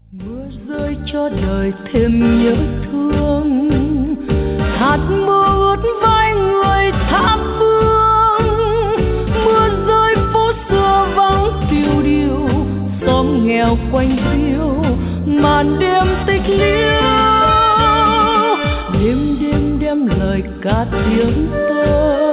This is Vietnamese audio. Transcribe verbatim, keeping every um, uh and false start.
Mưa rơi cho đời thêm nhớ thương, hạt mưa ướt vai người tha phương. Mưa rơi phố xưa vắng phiêu diêu, xóm nghèo quanh phiêu màn đêm tịch liêu. Đêm đêm đêm lời ca tiếng tơ